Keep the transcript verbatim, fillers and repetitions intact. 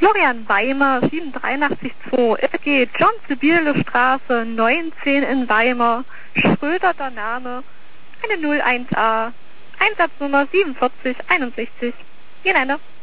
Florian Weimer, sieben drei acht zwei, F G John Sibylle Straße, neunzehn in Weimar, Schröder der Name, eine null eins a, Einsatznummer siebenundvierzig einundsechzig. Vielen Dank.